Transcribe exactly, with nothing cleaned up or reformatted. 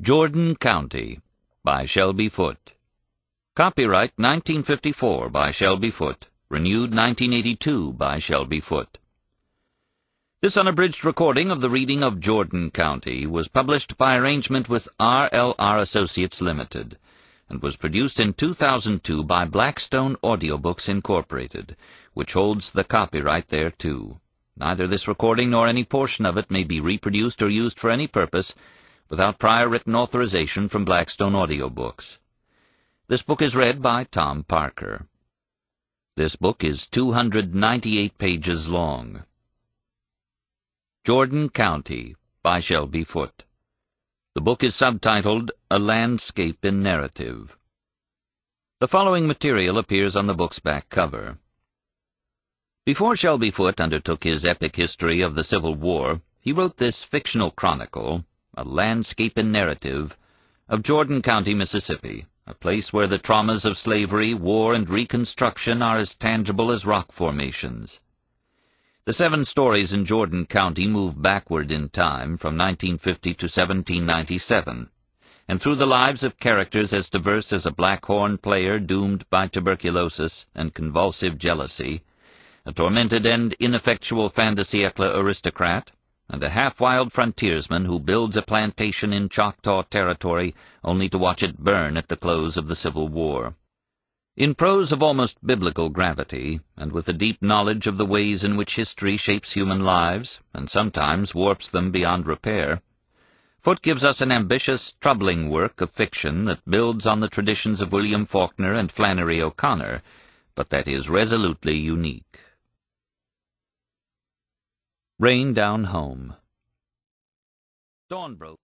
Jordan County by Shelby Foote. Copyright nineteen fifty-four by Shelby Foote. Renewed nineteen eighty-two by Shelby Foote. This unabridged recording of the reading of Jordan County was published by arrangement with R L R Associates Limited and was produced in two thousand two by Blackstone Audiobooks Incorporated, which holds the copyright thereto. Neither this recording nor any portion of it may be reproduced or used for any purpose without prior written authorization from Blackstone Audiobooks. This book is read by Tom Parker. This book is two hundred ninety-eight pages long. Jordan County by Shelby Foote. The book is subtitled A Landscape in Narrative. The following material appears on the book's back cover. Before Shelby Foote undertook his epic history of the Civil War, he wrote this fictional chronicle, A Landscape in Narrative, of Jordan County, Mississippi, a place where the traumas of slavery, war, and Reconstruction are as tangible as rock formations. The seven stories in Jordan County move backward in time from nineteen fifty to seventeen ninety-seven, and through the lives of characters as diverse as a black horn player doomed by tuberculosis and convulsive jealousy, a tormented and ineffectual fin de siècle aristocrat, and a half-wild frontiersman who builds a plantation in Choctaw territory only to watch it burn at the close of the Civil War. In prose of almost biblical gravity, and with a deep knowledge of the ways in which history shapes human lives, and sometimes warps them beyond repair, Foote gives us an ambitious, troubling work of fiction that builds on the traditions of William Faulkner and Flannery O'Connor, but that is resolutely unique. Rain down home. Dawn broke.